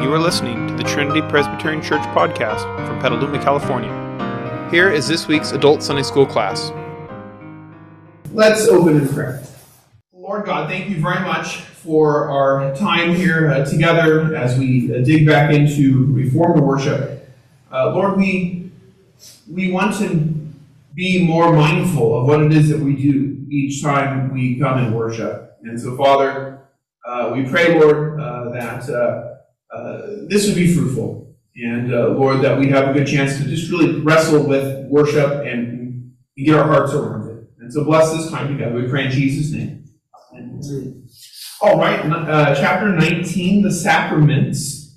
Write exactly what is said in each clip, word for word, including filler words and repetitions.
You are listening to the Trinity Presbyterian Church podcast from Petaluma, California. Here is this week's Adult Sunday School class. Let's open in prayer. Lord God, thank you very much for our time here uh, together as we uh, dig back into Reformed worship. Uh, Lord, we we want to be more mindful of what it is that we do each time we come and worship. And so, Father, uh, we pray, Lord, uh, that uh, uh, this would be fruitful. And, uh, Lord, that we have a good chance to just really wrestle with worship and get our hearts around it. And so bless this time together. We pray in Jesus' name. Amen. All right, uh, chapter nineteen, the sacraments.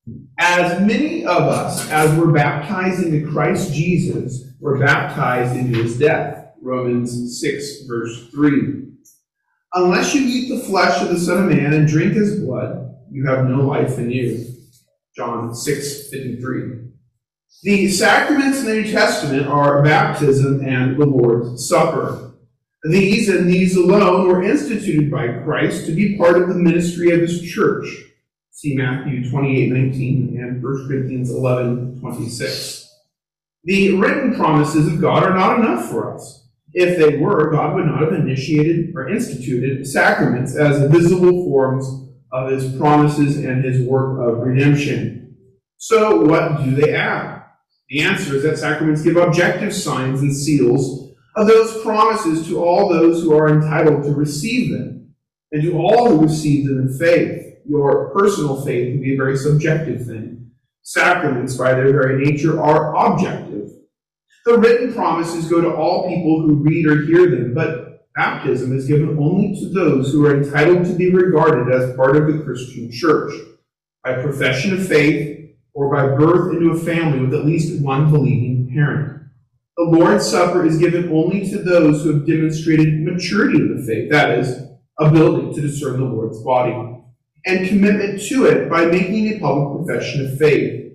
As many of us as were baptized into Christ Jesus were baptized into his death. Romans six, verse three. Unless you eat the flesh of the Son of Man and drink his blood, you have no life in you. John six, fifty-three. The sacraments in the New Testament are baptism and the Lord's Supper. These and these alone were instituted by Christ to be part of the ministry of his church. See Matthew twenty-eight, nineteen and First Corinthians eleven, twenty-six. The written promises of God are not enough for us. If they were, God would not have initiated or instituted sacraments as visible forms of his promises and his work of redemption. So what do they add? The answer is that sacraments give objective signs and seals of those promises to all those who are entitled to receive them, and to all who receive them in faith. Your personal faith can be a very subjective thing. Sacraments, by their very nature, are objective. The written promises go to all people who read or hear them, but baptism is given only to those who are entitled to be regarded as part of the Christian church, by profession of faith, or by birth into a family with at least one believing parent. The Lord's Supper is given only to those who have demonstrated maturity in the faith, that is, ability to discern the Lord's body, and commitment to it by making a public profession of faith.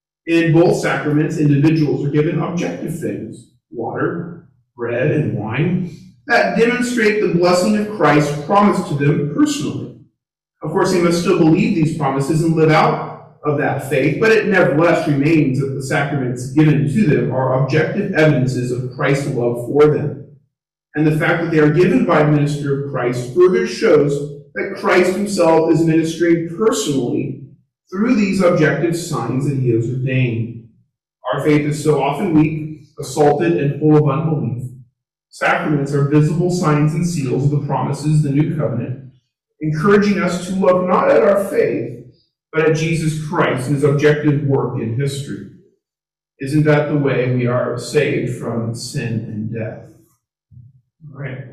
In both sacraments, individuals are given objective things, water, bread, and wine, that demonstrate the blessing of Christ promised to them personally. Of course, they must still believe these promises and live out of that faith, but it nevertheless remains that the sacraments given to them are objective evidences of Christ's love for them. And the fact that they are given by a minister of Christ further shows that Christ himself is ministering personally through these objective signs that he has ordained. Our faith is so often weak, assaulted, and full of unbelief. Sacraments are visible signs and seals of the promises of the new covenant, encouraging us to look not at our faith, but at Jesus Christ and his objective work in history. Isn't that the way we are saved from sin and death? All right.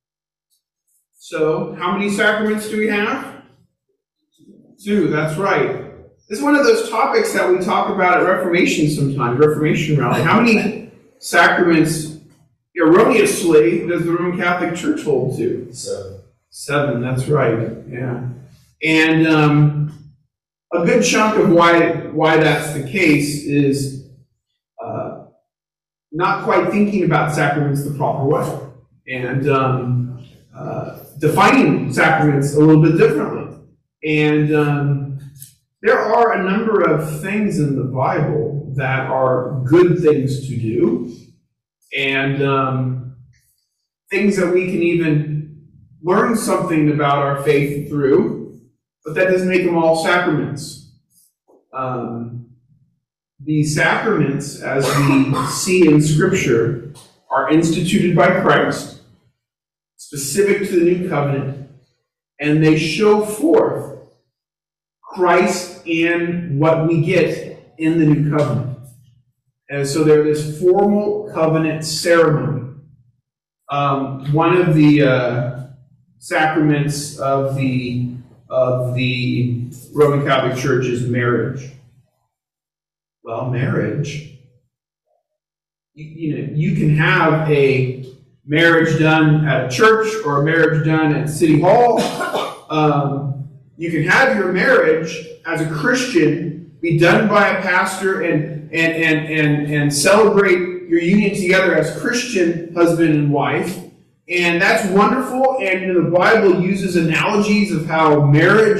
So, how many sacraments do we have? Two, that's right. This is one of those topics that we talk about at Reformation sometimes, Reformation rally. How many sacraments erroneously does the Roman Catholic Church hold to? Seven. Seven, that's right, yeah. And um, a good chunk of why why that's the case is uh, not quite thinking about sacraments the proper way, and um, uh, defining sacraments a little bit differently. And um, there are a number of things in the Bible that are good things to do, and um, things that we can even learn something about our faith through, but that doesn't make them all sacraments. Um, the sacraments, as we see in Scripture, are instituted by Christ, specific to the new covenant, and they show forth Christ and what we get in the new covenant. And so they're this formal covenant ceremony. Um, one of the uh, sacraments of the of the Roman Catholic Church is marriage. Well, marriage, you, you know, you can have a marriage done at a church or a marriage done at City Hall. Um, you can have your marriage as a Christian be done by a pastor and and and and, and celebrate your union together as Christian husband and wife. And that's wonderful, and the Bible uses analogies of how marriage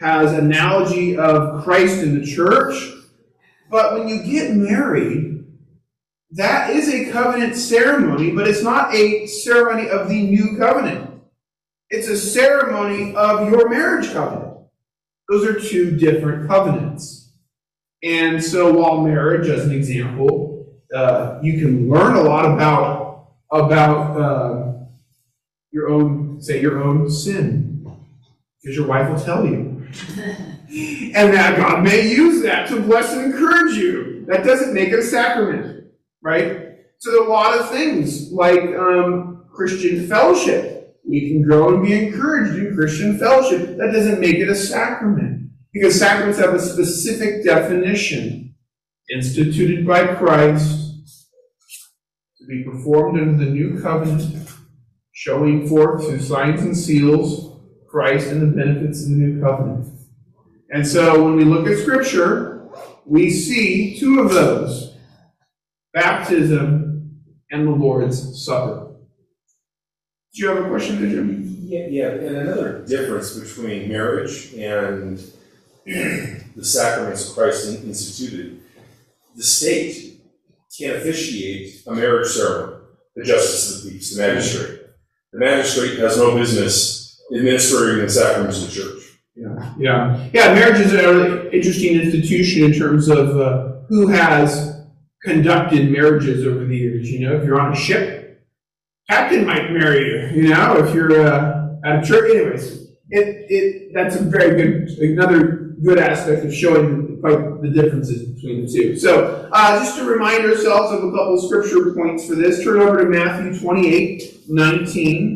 has analogy of Christ in the church. But when you get married, that is a covenant ceremony, but it's not a ceremony of the new covenant. It's a ceremony of your marriage covenant. Those are two different covenants. And so while marriage, as an example, uh, you can learn a lot about, about uh, your own, say, your own sin, because your wife will tell you. And that God may use that to bless and encourage you. That doesn't make it a sacrament, right? So there are a lot of things like um, Christian fellowship. We can grow and be encouraged in Christian fellowship. That doesn't make it a sacrament, because sacraments have a specific definition instituted by Christ to be performed under the new covenant, showing forth through signs and seals Christ and the benefits of the new covenant. And so when we look at Scripture, we see two of those: baptism and the Lord's Supper. Do you have a question there, Jim? Yeah, yeah, and another difference between marriage and the sacraments Christ instituted: the state can't officiate a marriage ceremony. The justice of the peace, the magistrate. The magistrate has no business administering the sacraments of the church. Yeah, yeah, yeah. Marriage is a really interesting institution in terms of uh, who has conducted marriages over the years. You know, if you're on a ship, captain might marry you. You know, if you're uh, at a church, anyways, it it that's a very good another good aspect of showing quite the differences between the two. So, uh, just to remind ourselves of a couple of scripture points for this, turn over to Matthew twenty-eight nineteen.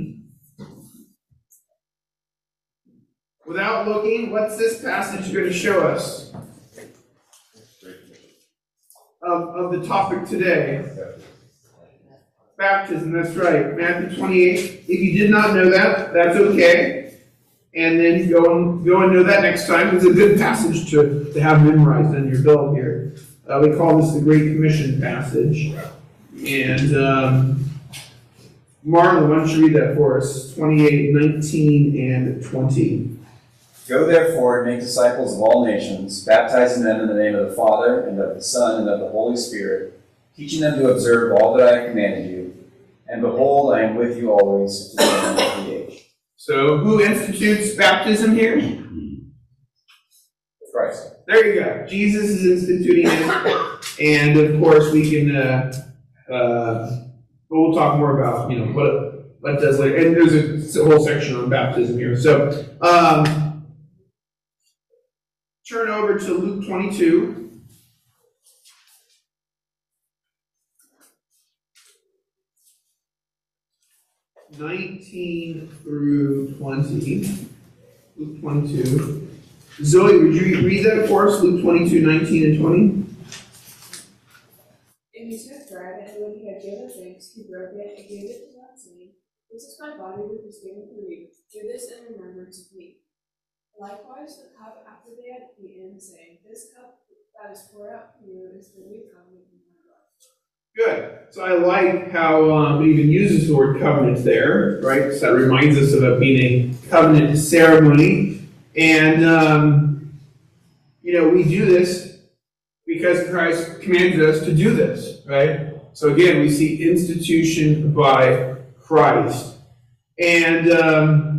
Without looking, what's this passage going to show us of, of the topic today? Baptism, that's right. Matthew twenty-eight. If you did not know that, that's okay. And then go and, go and know that next time. It's a good passage to, to have memorized on your belt here. Uh, we call this the Great Commission passage. And um, Marlon, why don't you read that for us? twenty-eight, nineteen, and twenty. Go therefore and make disciples of all nations, baptizing them in the name of the Father, and of the Son, and of the Holy Spirit, teaching them to observe all that I have commanded you. And behold, I am with you always to the end of the age. So, who institutes baptism here? Christ. There you go. Jesus is instituting it. And, of course, we can, uh, uh, we'll talk more about, you know, what, what it does later. And there's a, a whole section on baptism here. So, um, turn over to Luke twenty-two. nineteen through twenty. Luke twenty-two. Zoe, would you read that for us? Luke twenty-two, nineteen, and twenty. And he took bread, and when he had given thanks, he broke it and gave it to them, saying, "This is my body which is given for you. Do this in remembrance of me." Likewise, the cup after they had eaten, saying, "This cup that is poured out for you is the new covenant in my blood." Good. So I like how um, it even uses the word covenant there, right? So that reminds us of it being a covenant ceremony. And, um, you know, we do this because Christ commanded us to do this, right? So again, we see institution by Christ. And, um,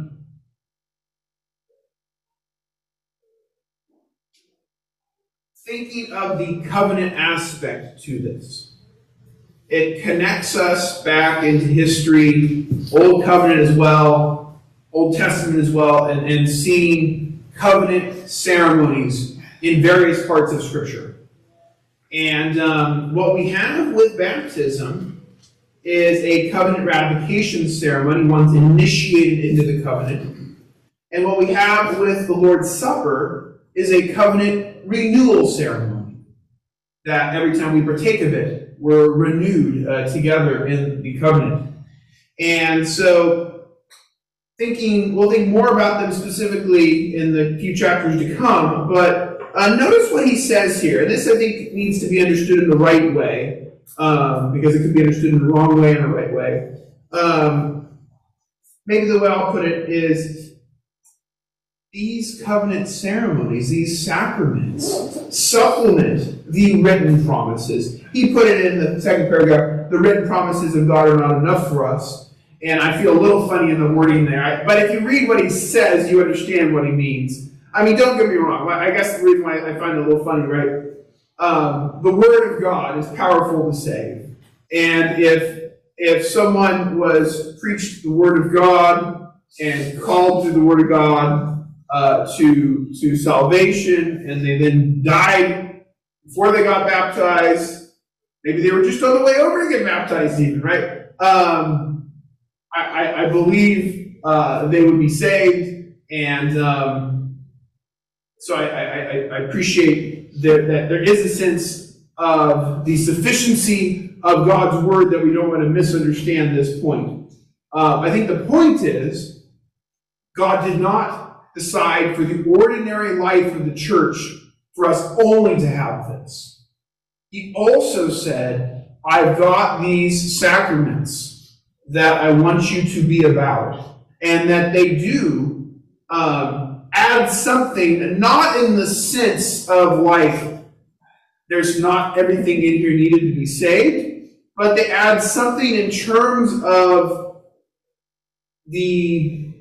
thinking of the covenant aspect to this, it connects us back into history, Old Covenant as well, Old Testament as well, and, and seeing covenant ceremonies in various parts of Scripture. And um, what we have with baptism is a covenant ratification ceremony. One's initiated into the covenant. And what we have with the Lord's Supper is a covenant renewal ceremony, that every time we partake of it, we're renewed uh, together in the covenant. And so, thinking, we'll think more about them specifically in the few chapters to come, but uh, notice what he says here. And this, I think, needs to be understood in the right way, um, because it could be understood in the wrong way and the right way. Um, maybe the way I'll put it is, these covenant ceremonies, these sacraments, supplement the written promises. He put it in the second paragraph, the written promises of God are not enough for us. And I feel a little funny in the wording there. But if you read what he says, you understand what he means. I mean, don't get me wrong. I guess the reason why I find it a little funny, right? Um, the Word of God is powerful to save. And if if someone was preached the Word of God and called through the Word of God uh, to, to salvation, and they then died before they got baptized, maybe they were just on the way over to get baptized even, right? Um, I, I, I believe uh, they would be saved, and um, so I, I, I appreciate that, that there is a sense of the sufficiency of God's Word that we don't want to misunderstand this point. Uh, I think the point is, God did not decide for the ordinary life of the church for us only to have this. He also said, I've got these sacraments that I want you to be about, and that they do um, add something, not in the sense of like, there's not everything in here needed to be saved, but they add something in terms of the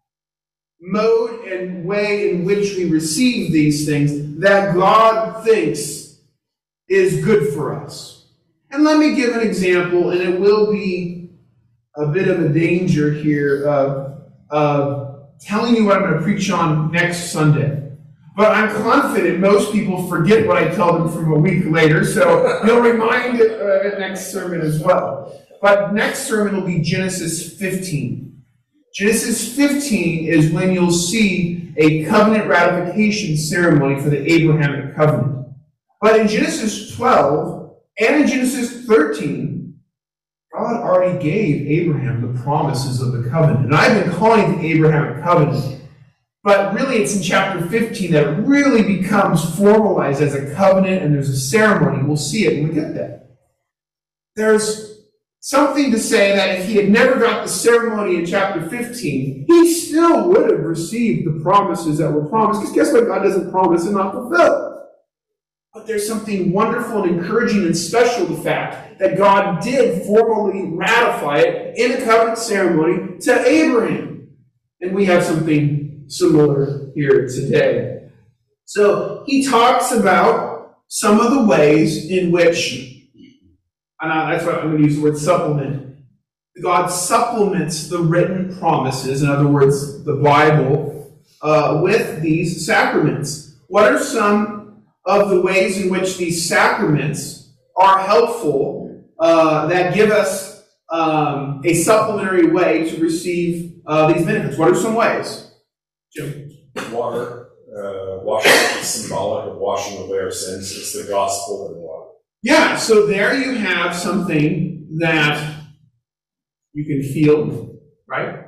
mode and way in which we receive these things that God thinks is good for us. And let me give an example, and it will be a bit of a danger here of, of telling you what I'm going to preach on next Sunday. But I'm confident most people forget what I tell them from a week later, so you'll remind it uh, at next sermon as well. But next sermon will be Genesis fifteen. Genesis fifteen is when you'll see a covenant ratification ceremony for the Abrahamic covenant. But in Genesis twelve and in Genesis thirteen, God already gave Abraham the promises of the covenant. And I've been calling it the Abrahamic covenant. But really, it's in chapter fifteen that it really becomes formalized as a covenant, and there's a ceremony. We'll see it when we get there. There's something to say that if he had never got the ceremony in chapter fifteen, he still would have received the promises that were promised. Because guess what? God doesn't promise and not fulfill. But there's something wonderful and encouraging and special the fact that God did formally ratify it in a covenant ceremony to Abraham. And we have something similar here today. So he talks about some of the ways in which, and I, that's why I'm going to use the word supplement. God supplements the written promises, in other words, the Bible, uh, with these sacraments. What are some of the ways in which these sacraments are helpful uh, that give us um, a supplementary way to receive uh, these benefits? What are some ways? Jim? Water. Uh, washing is symbolic of washing away our sins. It's the gospel and water. Yeah, so there you have something that you can feel, right?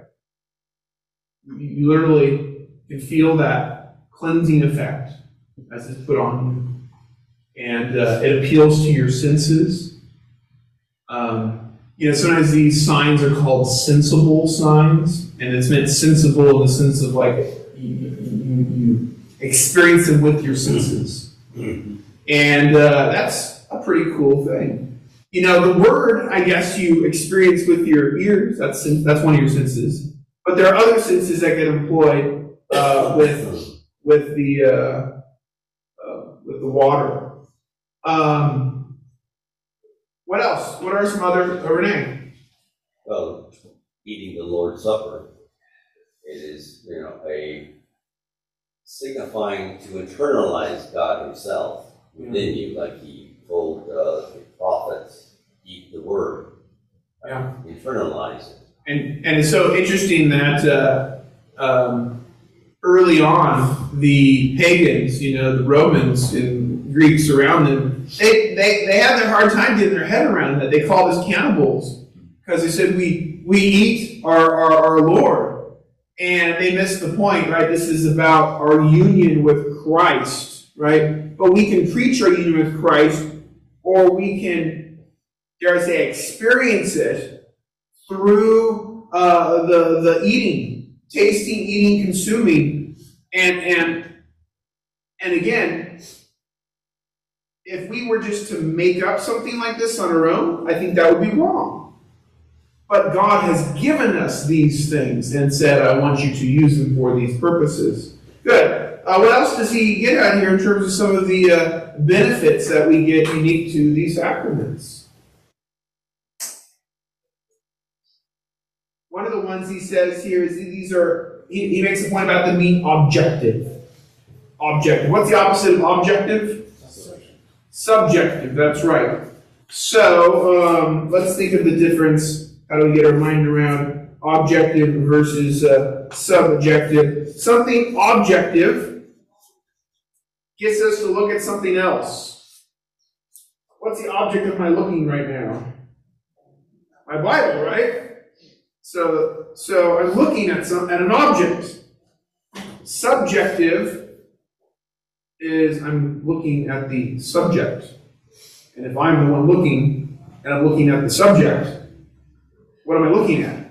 You literally can feel that cleansing effect as it's put on you. And uh, it appeals to your senses. Um, you know, sometimes these signs are called sensible signs, and it's meant sensible in the sense of like you, you, you experience them with your senses. And uh, that's a pretty cool thing. You know, the word, I guess, you experience with your ears. That's that's one of your senses. But there are other senses that get employed uh, with with the uh, uh, with the water. Um, what else? What are some other? Uh, Renee? Well, eating the Lord's Supper. It is, you know, a signifying to internalize God Himself within you, like He told uh, the prophets, "Eat the Word." Yeah. Internalize it. And and it's so interesting that uh, um, early on the pagans, you know, the Romans and Greeks around them, they they they had their hard time getting their head around that. They called us cannibals because they said we we eat our, our our Lord, and they missed the point, right? This is about our union with Christ, right? But we can preach our union with Christ, or we can, dare I say, experience it through uh, the, the eating, tasting, eating, consuming. And and and again, if we were just to make up something like this on our own, I think that would be wrong. But God has given us these things and said, I want you to use them for these purposes. Good. Uh, what else does he get at here in terms of some of the uh, benefits that we get unique to these sacraments? One of the ones he says here is these are, he, he makes a point about them being objective. Objective. What's the opposite of objective? Subjective, that's right. So, um, let's think of the difference. How do we get our mind around objective versus uh, subjective? Something objective gets us to look at something else. What's the object of my looking right now? My Bible, right? So, so I'm looking at some at an object. Subjective is I'm looking at the subject. And if I'm the one looking, and I'm looking at the subject, what am I looking at?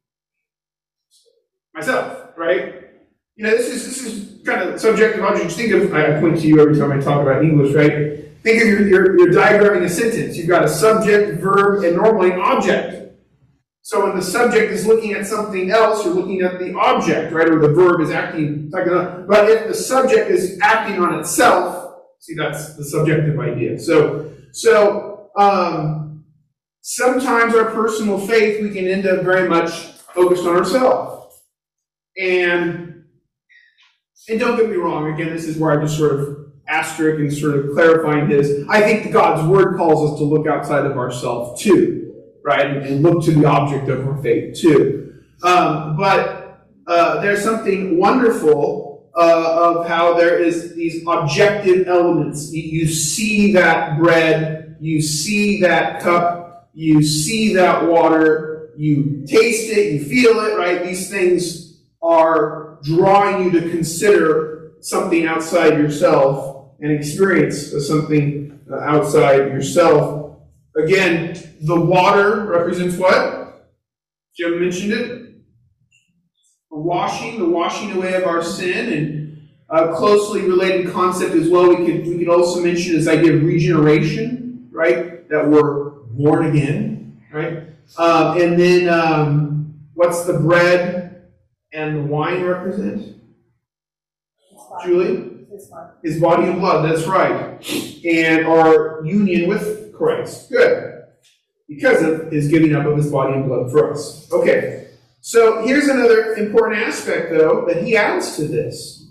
Myself, right? You know, this is this is kind of subjective object. Think of, I point to you every time I talk about English, right? Think of your, your, your diagramming a sentence. You've got a subject, verb, and normally an object. So when the subject is looking at something else, you're looking at the object, right? Or the verb is acting. But if the subject is acting on itself, see, that's the subjective idea. So, so um, sometimes our personal faith, we can end up very much focused on ourselves. And, and don't get me wrong, again, this is where I just sort of asterisk and sort of clarifying his. I think God's word calls us to look outside of ourselves too. Right, and look to the object of our faith too. Um, but uh, there's something wonderful uh, of how there is these objective elements. You see that bread, you see that cup, you see that water, you taste it, you feel it. Right, these things are drawing you to consider something outside yourself and experience something outside yourself. Again, the water represents what? Jim mentioned it. The washing, the washing away of our sin, and a closely related concept as well. We could we could also mention this idea of regeneration, right? That we're born again, right? Um, and then um, what's the bread and the wine represent? Julie? His body. His body and blood. That's right. And our union with Christ. Good. Because of his giving up of his body and blood for us. Okay. So here's another important aspect, though, that he adds to this.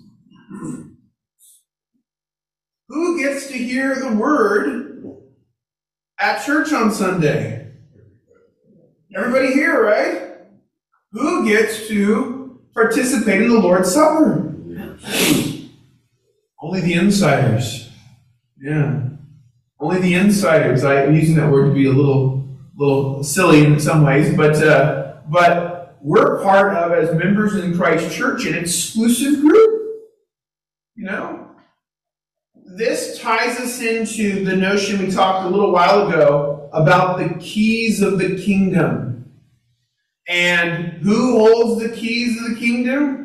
Who gets to hear the word at church on Sunday? Everybody here, right? Who gets to participate in the Lord's Supper? Only the insiders. Yeah. Only the insiders. I'm using that word to be a little, little silly in some ways, but uh, but we're part of, as members in Christ Church, an exclusive group. You know, this ties us into the notion we talked a little while ago about the keys of the kingdom. And who holds the keys of the kingdom?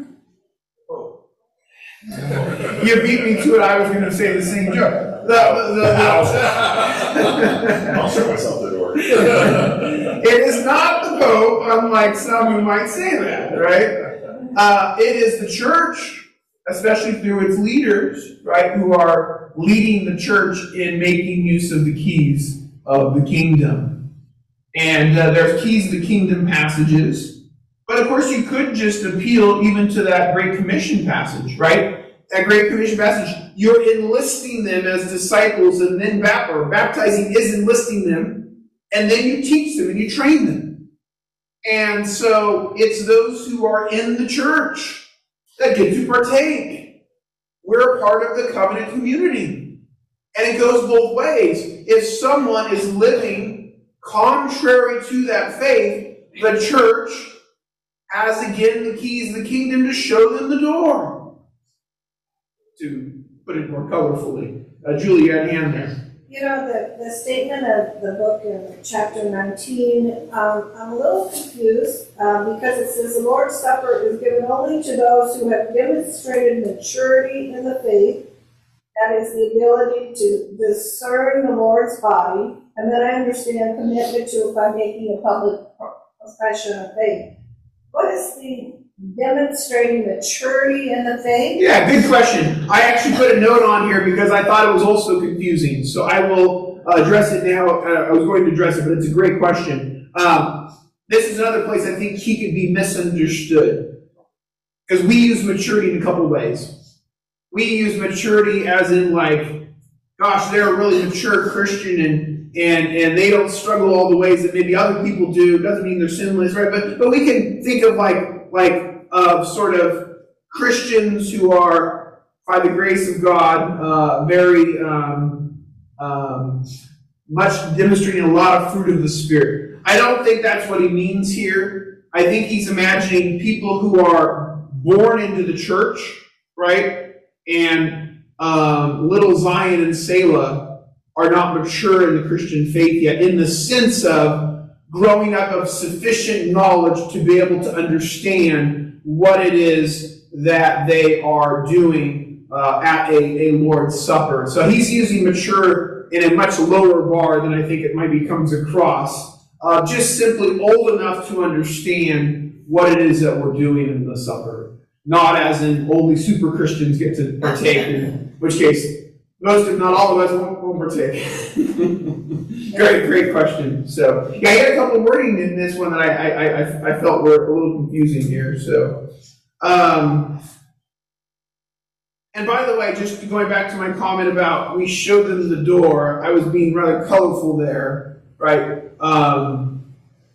You beat me to it. I was going to say the same joke. The, the, the, the, I'll show myself the door. It is not the Pope, unlike some who might say that, right? Uh, it is the church, especially through its leaders, right, who are leading the church in making use of the keys of the kingdom. And uh, there's keys of the kingdom passages. But of course, you could just appeal even to that Great Commission passage, right? That Great Commission passage, you're enlisting them as disciples, and then bap- or baptizing is enlisting them, and then you teach them and you train them. And so it's those who are in the church that get to partake. We're a part of the covenant community. And it goes both ways. If someone is living contrary to that faith, the church has again the keys of the kingdom to show them the door. To put it more colorfully. Uh, Julie, you had a hand there. you know, the, the statement of the book in chapter nineteen, um, I'm a little confused, uh, because it says the Lord's Supper is given only to those who have demonstrated maturity in the faith, that is the ability to discern the Lord's body, and then I understand commitment to it by making a public profession of faith. What is the demonstrating maturity in the faith? Yeah, good question. I actually put a note on here because I thought it was also confusing. So I will uh, address it now. Uh, I was going to address it, but it's a great question. Um, this is another place I think he could be misunderstood. Because we use maturity in a couple ways. We use maturity as in like, gosh, they're a really mature Christian and and and they don't struggle all the ways that maybe other people do. Doesn't mean they're sinless, right? But but we can think of like like of sort of Christians who are, by the grace of God, uh, very um, um, much demonstrating a lot of fruit of the Spirit. I don't think that's what he means here. I think he's imagining people who are born into the church, right? And um, little Zion and Selah are not mature in the Christian faith yet, in the sense of growing up of sufficient knowledge to be able to understand what it is that they are doing uh, at a, a Lord's Supper. So he's using mature in a much lower bar than I think it maybe comes across. Uh, just simply old enough to understand what it is that we're doing in the supper. Not as in only super Christians get to partake, in which case most, if not all of us, won't, won't partake. Great, great question. So, yeah, I had a couple of wording in this one that I, I, I, I felt were a little confusing here. So, um, and by the way, just going back to my comment about we showed them the door, I was being rather colorful there, right? Um,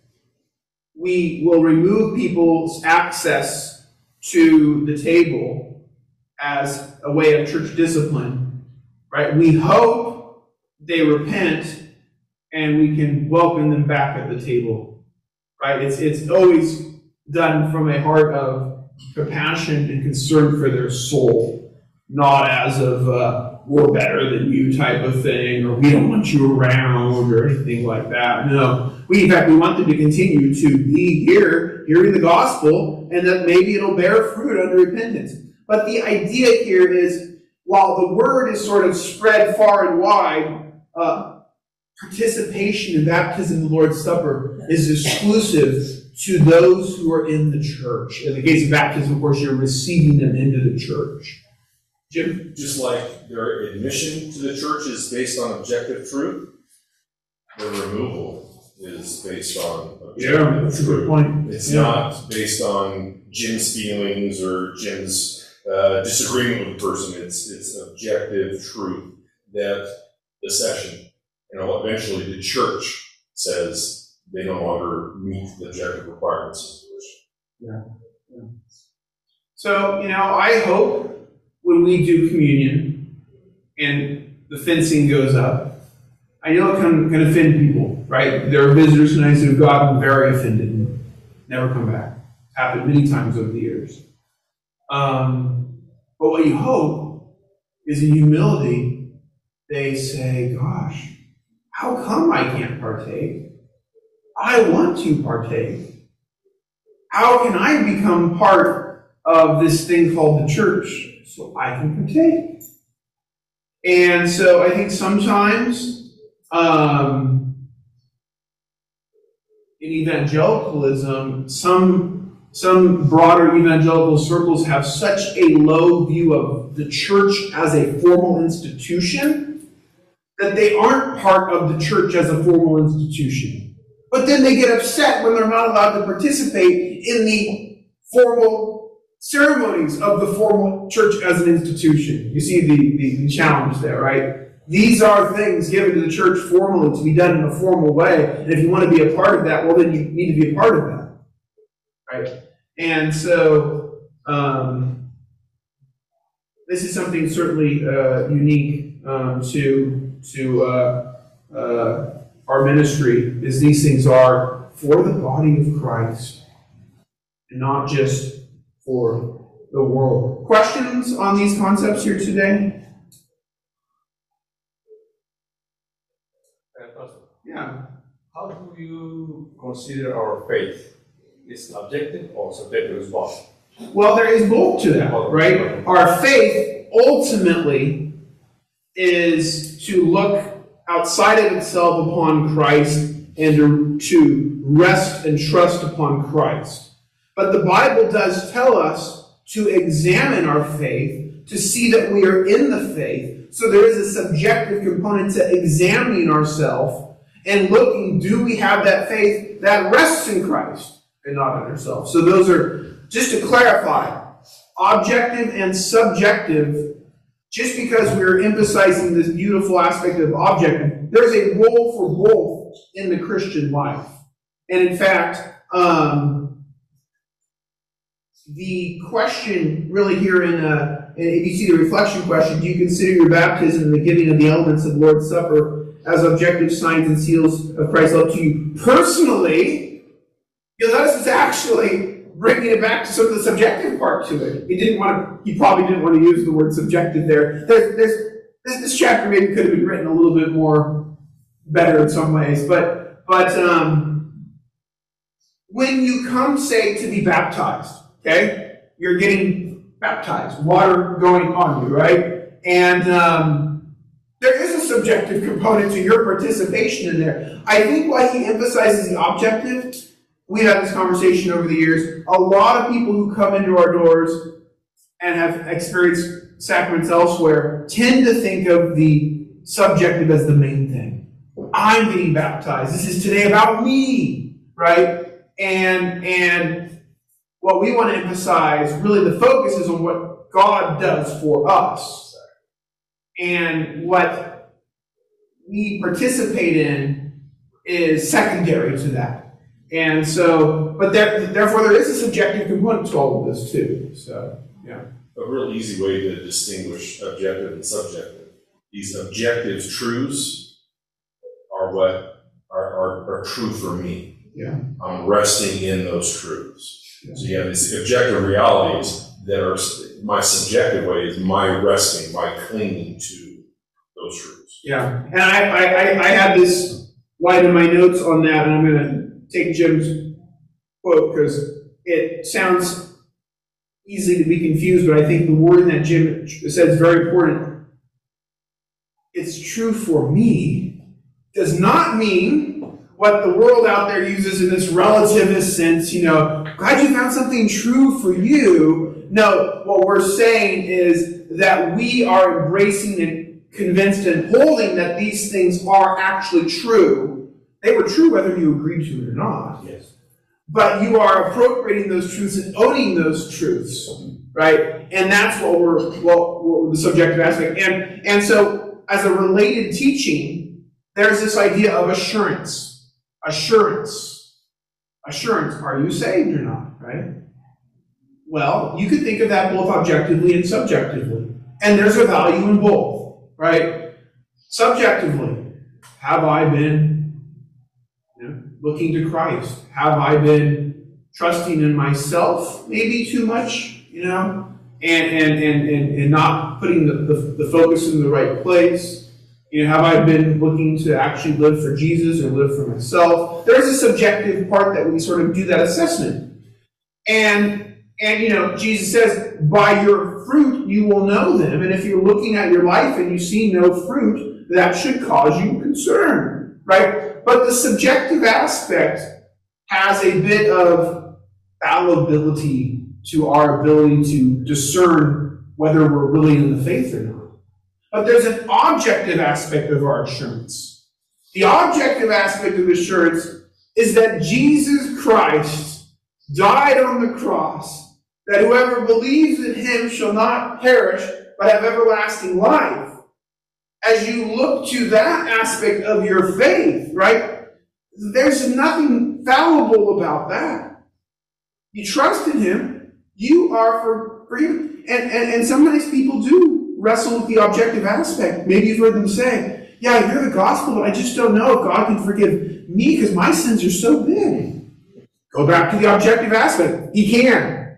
we will remove people's access to the table as a way of church discipline, right? We hope they repent and we can welcome them back at the table, right? It's it's always done from a heart of compassion and concern for their soul, not as of uh, we're better than you type of thing, or we don't want you around, or anything like that. No, we in fact we want them to continue to be here, hearing the gospel, and that maybe it'll bear fruit under repentance. But the idea here is, while the word is sort of spread far and wide, uh, participation in baptism in the Lord's Supper is exclusive to those who are in the church. In the case of baptism, of course, you're receiving them into the church. Jim? Just like their admission to the church is based on objective truth, their removal is based on objective Yeah, that's a good point. It's Yeah. not based on Jim's feelings or Jim's uh, disagreement with the person. It's it's objective truth that the session, you know, eventually the church says they no longer meet the objective requirements. Yeah. yeah. So, you know, I hope when we do communion and the fencing goes up, I know it can, can offend people, right? There are visitors tonight who have gotten very offended and never come back. It's happened many times over the years. Um, but what you hope is in humility, they say, gosh, how come I can't partake? I want to partake. How can I become part of this thing called the church so I can partake? And so I think sometimes um, in evangelicalism, some some broader evangelical circles have such a low view of the church as a formal institution that they aren't part of the church as a formal institution. But then they get upset when they're not allowed to participate in the formal ceremonies of the formal church as an institution. You see the, the, the challenge there, right? These are things given to the church formally to be done in a formal way. And if you want to be a part of that, well, then you need to be a part of that, right? And so um, this is something certainly uh, unique um, to to uh, uh, our ministry, is these things are for the body of Christ and not just for the world. Questions on these concepts here today? Yeah. How do you consider our faith? Is it objective or subjective as well? Well, there is both to that, right? Our faith ultimately is to look outside of itself upon Christ and to, to rest and trust upon Christ. But the Bible does tell us to examine our faith, to see that we are in the faith. So there is a subjective component to examining ourselves and looking, do we have that faith that rests in Christ and not in ourselves? So those are, just to clarify, objective and subjective. Just because we're emphasizing this beautiful aspect of objective, there's a role for both in the Christian life. And in fact, um, the question really here in, uh, if you see the reflection question, do you consider your baptism and the giving of the elements of the Lord's Supper as objective signs and seals of Christ's love to you personally? Because that is actually bringing it back to some of the subjective part to it. He didn't want to, he probably didn't want to use the word subjective there. There's, there's, this, this chapter maybe could have been written a little bit more better in some ways, but, but um, when you come, say, to be baptized, okay, you're getting baptized, water going on you, right? And um, there is a subjective component to your participation in there. I think why he emphasizes the objective, we've had this conversation over the years. A lot of people who come into our doors and have experienced sacraments elsewhere tend to think of the subjective as the main thing. I'm getting baptized. This is today about me, right? And and what we want to emphasize, really the focus is on what God does for us. And what we participate in is secondary to that. And so, but there, therefore there is a subjective component to all of this too. So, yeah. A real easy way to distinguish objective and subjective. These objective truths are what are, are, are true for me. Yeah. I'm resting in those truths. Yeah. So you have these objective realities that are, my subjective way is my resting, my clinging to those truths. Yeah. And I, I, I, I had this line in my notes on that, and I'm going to take Jim's quote because it sounds easy to be confused, but I think the wording that Jim said is very important. It's true for me does not mean what the world out there uses in this relativist sense, you know, glad you found something true for you. No, what we're saying is that we are embracing and convinced and holding that these things are actually true. They were true whether you agreed to it or not. Yes. But you are appropriating those truths and owning those truths, right? And that's what we're, well, we're the subjective aspect. And, and so, as a related teaching, there's this idea of assurance. Assurance. Assurance. Are you saved or not, right? Well, you could think of that both objectively and subjectively. And there's a value in both, right? Subjectively, have I been looking to Christ? Have I been trusting in myself maybe too much, you know, and and and and, and not putting the, the, the focus in the right place? You know, have I been looking to actually live for Jesus or live for myself? There's a subjective part that we sort of do that assessment. And and you know, Jesus says, by your fruit you will know them. And if you're looking at your life and you see no fruit, that should cause you concern, right? But the subjective aspect has a bit of fallibility to our ability to discern whether we're really in the faith or not. But there's an objective aspect of our assurance. The objective aspect of assurance is that Jesus Christ died on the cross, that whoever believes in him shall not perish, but have everlasting life. As you look to that aspect of your faith, right, there's nothing fallible about that. You trust in him, you are for freedom. And, and, and sometimes people do wrestle with the objective aspect. Maybe you've heard them say, yeah, I hear the gospel, but I just don't know if God can forgive me because my sins are so big. Go back to the objective aspect. He can.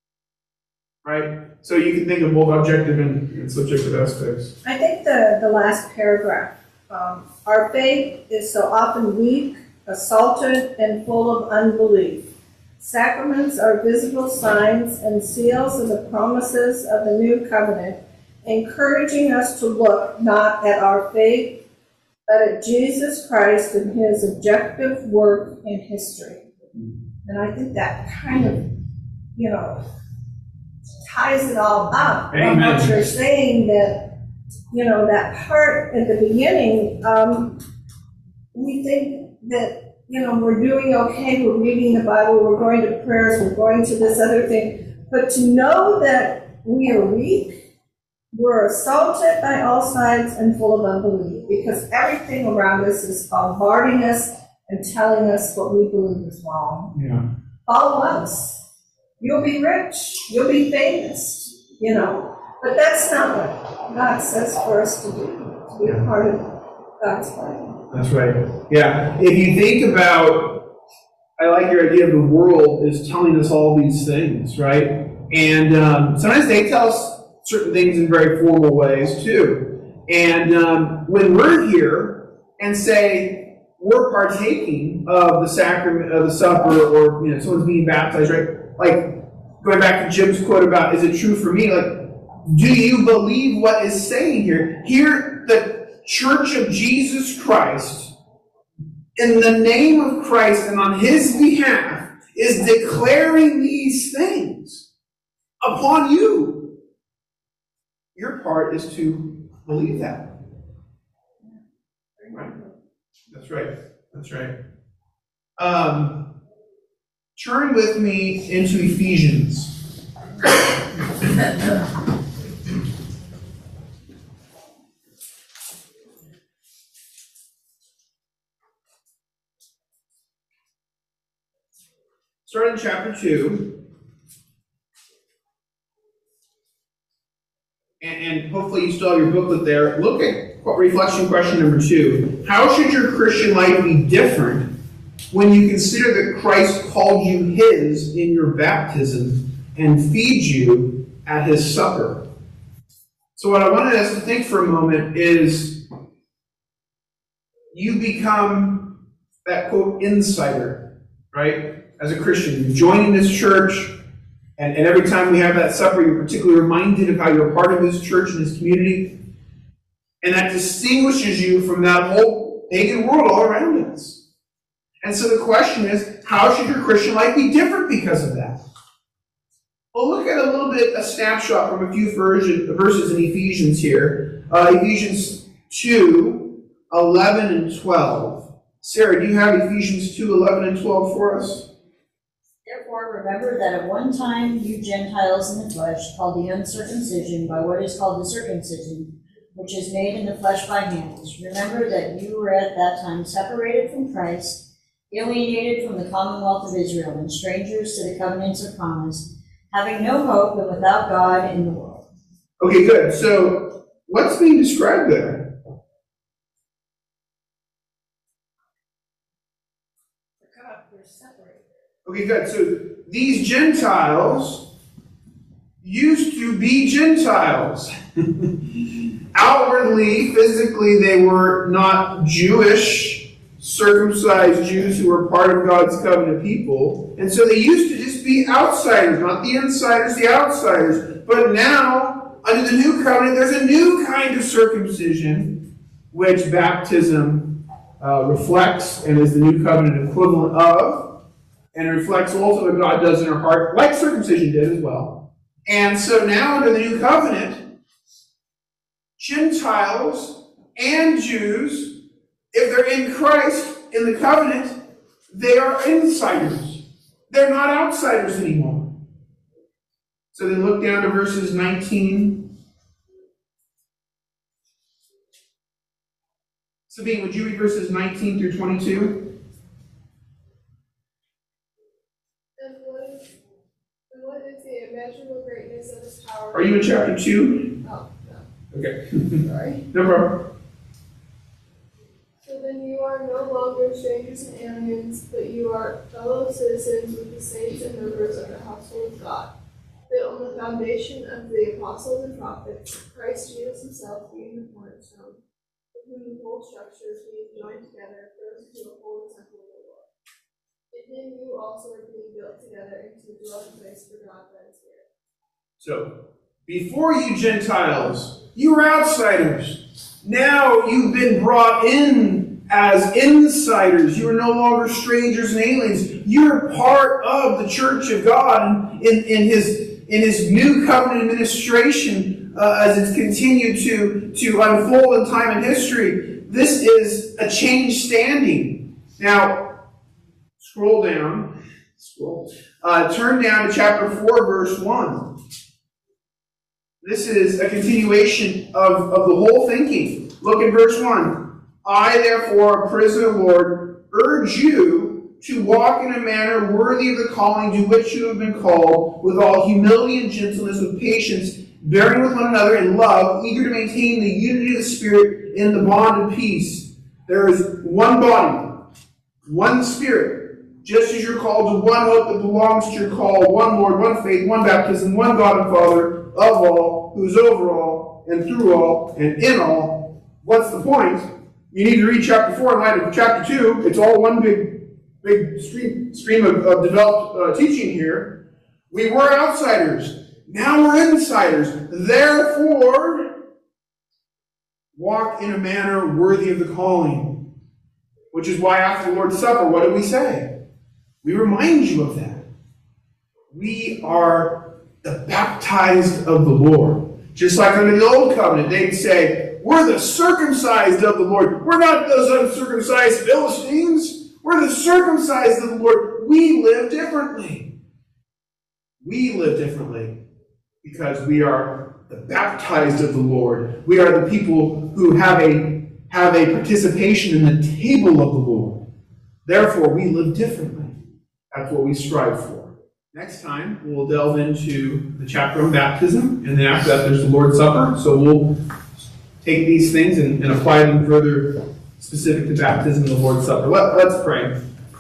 Right? So you can think of both objective and, and subjective aspects. I think the, the last paragraph Um, our faith is so often weak, assaulted, and full of unbelief. Sacraments are visible signs and seals of the promises of the new covenant, encouraging us to look not at our faith, but at Jesus Christ and his objective work in history. And I think that kind of, you know, ties it all up. Amen. What you're saying, that, you know, that part at the beginning, um, we think that, you know, we're doing okay, we're reading the Bible, we're going to prayers, we're going to this other thing. But to know that we are weak, we're assaulted by all sides and full of unbelief, because everything around us is bombarding us and telling us what we believe is wrong. Yeah. Follow us. You'll be rich. You'll be famous. You know. But that's not what God says for us to do, to be a part of God's plan. That's right. Yeah. If you think about, I like your idea of the world is telling us all these things, right? And um, sometimes they tell us certain things in very formal ways too. And um, when we're here and say we're partaking of the sacrament of the supper, or you know, someone's being baptized, right? Like going back to Jim's quote about, is it true for me? Like, do you believe what is saying here? Here, the Church of Jesus Christ, in the name of Christ and on his behalf, is declaring these things upon you. Your part is to believe that. Right? That's right. That's right. Um, turn with me into Ephesians. Start in chapter two. And, and hopefully you still have your booklet there. Look at reflection question number two. How should your Christian life be different when you consider that Christ called you his in your baptism and feeds you at his supper? So what I wanted us to think for a moment is you become that, quote, insider, right? As a Christian, you're joining this church, and, and every time we have that supper, you're particularly reminded of how you're a part of this church and this community. And that distinguishes you from that whole pagan world all around us. And so the question is, how should your Christian life be different because of that? Well, look at a little bit, a snapshot from a few version, verses in Ephesians here. Uh, Ephesians two, eleven and twelve. Sarah, do you have Ephesians two, eleven and twelve for us? Therefore, remember that at one time you Gentiles in the flesh, called the uncircumcision by what is called the circumcision, which is made in the flesh by hands. Remember that you were at that time separated from Christ, alienated from the commonwealth of Israel, and strangers to the covenants of promise, having no hope and without God in the world. Okay, good. So, what's being described there? God, we're separated. Okay, good. So, these Gentiles used to be Gentiles. Outwardly, physically, they were not Jewish, circumcised Jews who were part of God's covenant people. And so they used to just be outsiders, not the insiders, the outsiders. But now, under the new covenant, there's a new kind of circumcision, which baptism uh, reflects and is the new covenant equivalent of, and it reflects also what God does in our heart, like circumcision did as well. And so now, under the new covenant, Gentiles and Jews, if they're in Christ, in the covenant, they are insiders. They're not outsiders anymore. So then look down to verses nineteen. Sabine, would you read verses nineteen through twenty-two? And what is, and what is the immeasurable greatness of his power? Are you in chapter two? Oh, no. Okay. Sorry. No problem. So then you are no longer strangers and aliens, but you are fellow citizens with the saints and members of the household of God, built on the foundation of the apostles and prophets, Christ Jesus himself being the cornerstone, the whom the whole structure is being joined together grows into a holy temple of the Lord. In him you also are being built together into a dwelling place for God by the Spirit. So, before you Gentiles, you were outsiders. Now you've been brought in as insiders. You are no longer strangers and aliens. You're part of the church of God in, in, his, in his new covenant administration uh, as it's continued to, to unfold in time and history. This is a changed standing. Now, scroll down. Scroll. Uh, turn down to chapter four, verse one. This is a continuation of, of the whole thinking. Look at verse one. I, therefore, a prisoner of the Lord, urge you to walk in a manner worthy of the calling to which you have been called, with all humility and gentleness, with patience, bearing with one another in love, eager to maintain the unity of the Spirit in the bond of peace. There is one body, one Spirit, just as you're called to one hope that belongs to your call, one Lord, one faith, one baptism, one God and Father of all, who is over all, and through all, and in all. What's the point? You need to read chapter four in light of chapter two. It's all one big, big stream, stream of, of developed uh, teaching here. We were outsiders. Now we're insiders. Therefore, walk in a manner worthy of the calling. Which is why after the Lord's Supper, what do we say? We remind you of that. We are the baptized of the Lord. Just like under the Old Covenant, they'd say, we're the circumcised of the Lord. We're not those uncircumcised Philistines. We're the circumcised of the Lord. We live differently. We live differently because we are the baptized of the Lord. We are the people who have a, have a participation in the table of the Lord. Therefore, we live differently. That's what we strive for. Next time, we'll delve into the chapter on baptism, and then after that, there's the Lord's Supper. So we'll take these things and, and apply them further specific to baptism and the Lord's Supper. Let, let's pray.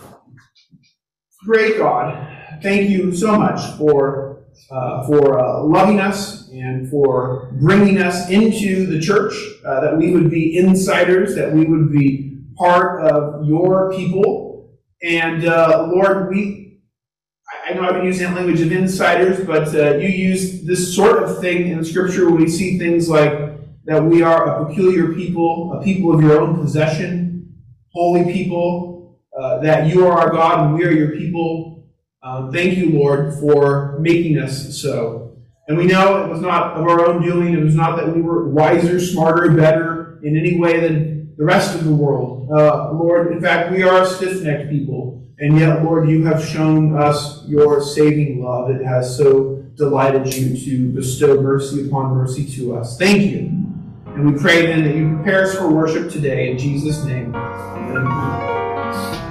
Great God, thank you so much for, uh, for uh, loving us and for bringing us into the church, uh, that we would be insiders, that we would be part of your people. And uh, Lord, we I know I've been using that language of insiders, but uh, you use this sort of thing in Scripture when we see things like that we are a peculiar people, a people of your own possession, holy people, uh, that you are our God and we are your people. Um, thank you, Lord, for making us so. And we know it was not of our own doing. It was not that we were wiser, smarter, better in any way than the rest of the world. Uh, Lord, in fact, we are a stiff-necked people. And yet, Lord, you have shown us your saving love. It has so delighted you to bestow mercy upon mercy to us. Thank you. And we pray then that you prepare us for worship today. In Jesus' name, amen.